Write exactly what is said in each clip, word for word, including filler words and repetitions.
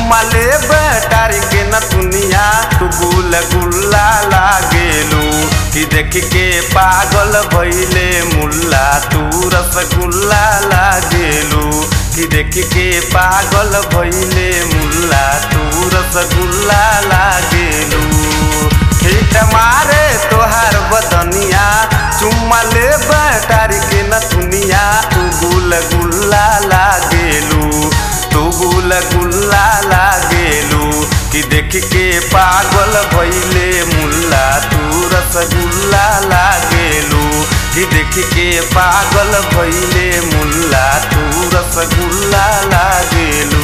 चुम्मा ले बैटारी के न दुनिया तू गुल गुल्ला लागेलू कि देख के पागल भइले मुल्ला तू रसगुल्ला लागेलू कि देख के पागल भइले मुल्ला तू रसगुल्ला लागेलू हिट मारे तोहार बदनिया चुम्मा ले बैटारी के न दुनिया तू गुल गुल्ला लागेलू तू गुल गुल्ला लागेलू कि देख के पागल भइले मुल्ला तू रसगुल्ला लागेलू कि देख के पागल भइले मुल्ला तू रसगुल्ला लागेलू।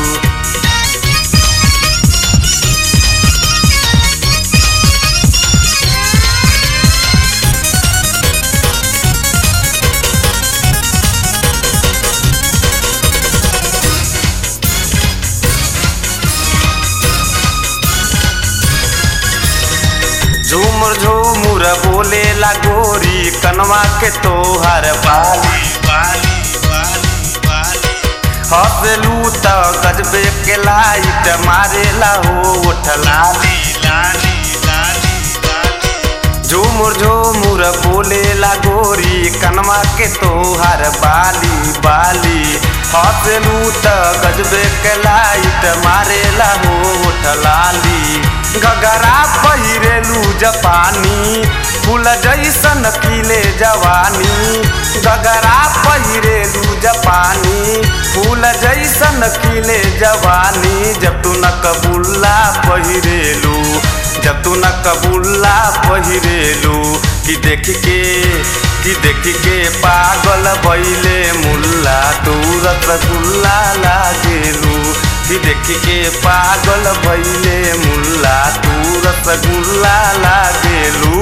झूमर झूमर बोले ला गोरी कनवा के तोहर बाली बाली बाली बाली हंसलू त गजबे के लाइट मारेला हो उठ लाली लाली लाली लाली झूमर झूमर बोले ला गोरी कनवा के तोहर बाली बाली हंसलू त गजबे के लाइट मारेला हो उठ लाली गगरा पहिरेलू जपानी फूल जैसन खिले जवानी गगरा पहिरेलू जपानी फूल जैसन खिले जवानी जब तू न कबूल्ला पहिरेलू जब तू न कबूल्ला पहिरेलू कि देख के कि देख के पागल भइले मुल्ला तू रसगुल्ला लागेलू कि देख के पागल भइले मुल्ला तू रसगुल्ला लागेलू।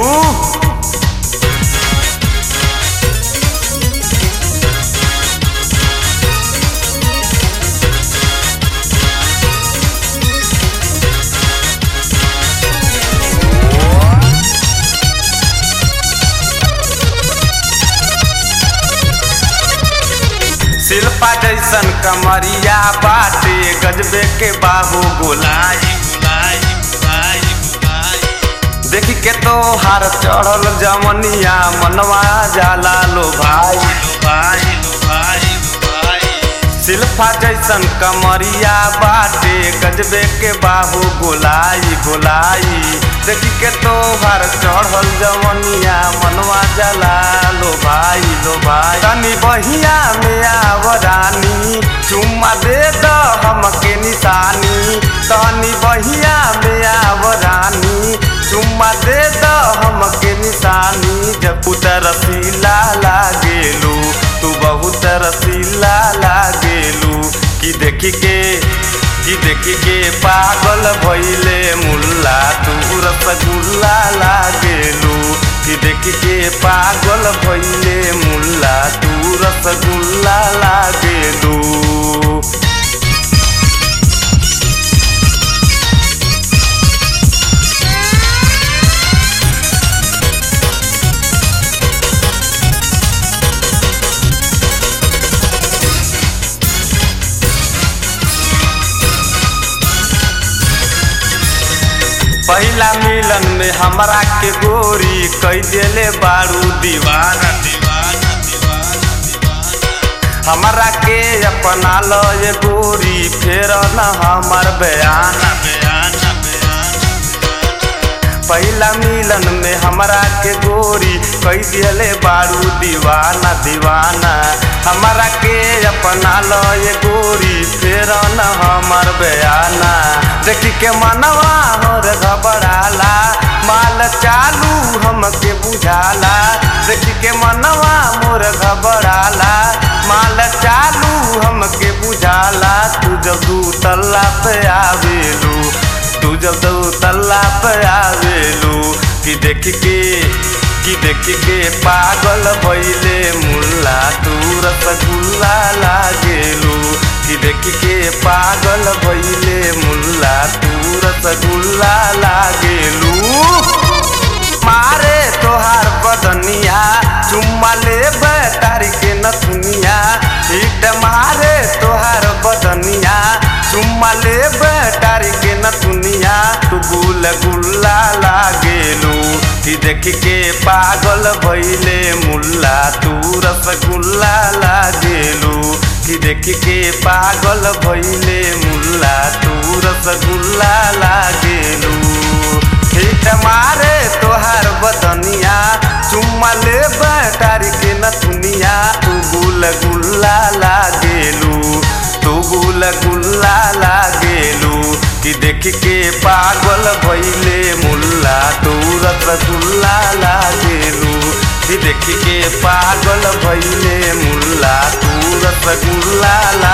शिल्पा जैसन कमरिया बाटे गजबे के बाहु गोलाई गोलाई गोलाई गोलाई देखी के तोहार चढ़ल जमनिया मनवा जाला लो भाई लो भाई लो भाई लो भाई शिल्पा जैसन कमरिया बाटे गजबे के बाहु गोलाई गोलाई देखी के तोहार चढ़ल जमनिया मनवा जाला लो भाई लो भाई तनी बहिया में आवरानी चुम्मा दे द हमके निशानी तनी बहिया में आवरानी चुम्मा दे द हमके निशानी जब उतर रसीला लागेलू तू बहुत रसीला लागेलू कि देख के कि देख के पागल भइले मुल्ला तू रसगुल्ला लागेलू कि देख के पागल भइले मुल्ला तू रसगुल्ला लागेलू। पहला मिलन में हमरा के गोरी कई देले बारू दीवाना दीवाना दीवाना दीवाना हमरा के अपना लो ये गोरी फेर न हमार बयाना बयाना बयाना पहला मिलन में हमरा के गोरी कई देले बारू दीवाना दीवाना हमरा के अपना लो ये गोरी फेर न हमार बयाना देखी के मनवा और घबराला माल चालू हमके बुझाला देखी के मनवा मोर घबराला माल चालू हमके बुझाला तू जब दू तल्ला पे आवेलू तू जब दू तल्ला पे आवेलू कि देख के कि देख के पागल भइले मुल्ला तू रसगुल्ला लागेलू कि देख के पागल भइले मुल्ला तू रसगुल्ला लागेलू मारे तोहार बदनिया चुम्मा ले बैटारी के नथुनिया हिट मारे तोहार बदनिया चुम्मा ले गुल गुल्ला लागेलू कि देख के पागल भइले मुल्ला तू रसगुल्ला लागेलू कि देख के पागल भइले मुल्ला तू रसगुल्ला लागेलू हिट मारे तोहार बदनिया चुम्मा ले बैटारी के नथुनिया तू गुल गुल्ला लागेलू तू गुल गुल्ला लागेलू कि देख के पागल भइले मुल्ला तू रसगुल्ला लागेलू कि देख के पागल भइले मुल्ला तू रसगुल्ला